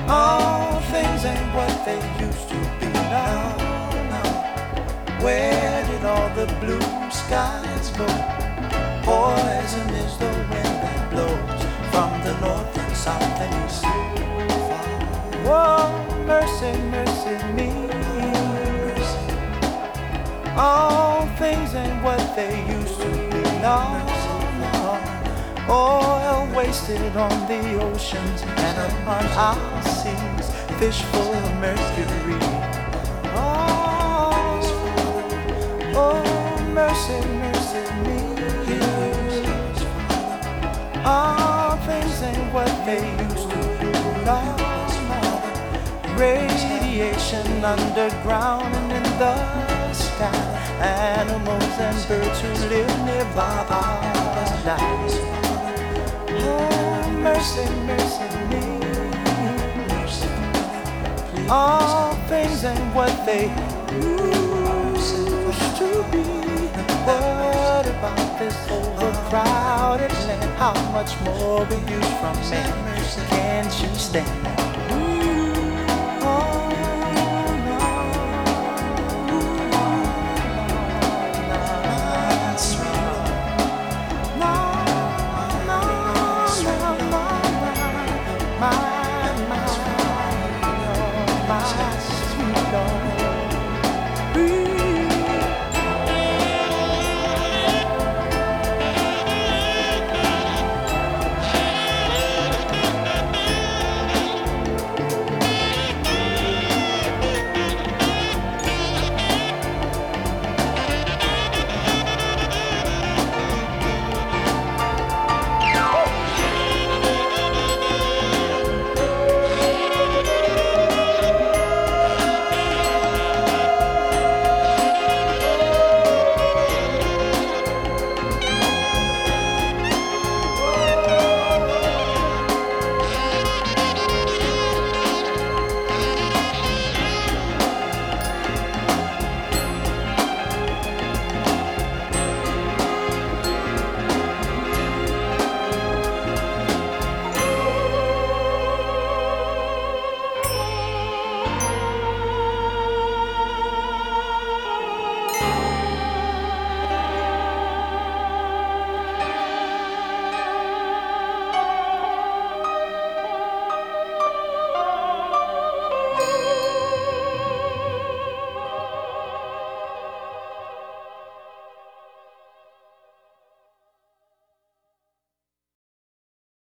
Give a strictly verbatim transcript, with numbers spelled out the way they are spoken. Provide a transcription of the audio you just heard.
All things ain't what they used to be now. Where did all the blue skies go? Poison is the wind that blows from the north and south and east. Whoa, mercy, mercy me. All things ain't what they used to be now. Oil wasted on the oceans and upon our seas, fish full of mercury. Oh, oh, mercy, mercy me. All things ain't what they used to be. No, no. Radiation underground and in the sky. Animals and birds who live nearby are dying. Oh, mercy, mercy me. All things ain't what they used to be. What about this overcrowded land? How much more will you from me? Can't you stand?